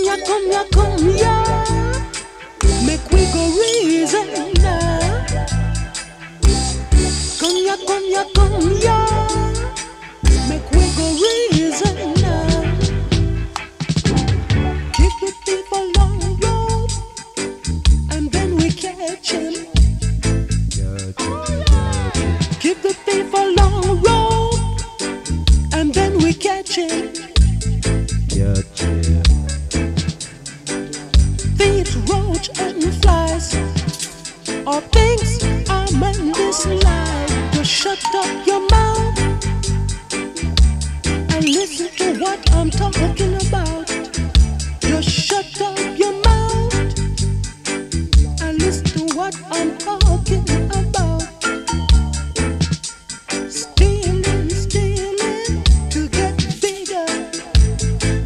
come ya. Make we go reason now. Come ya, come ya, come ya. Make we go reason.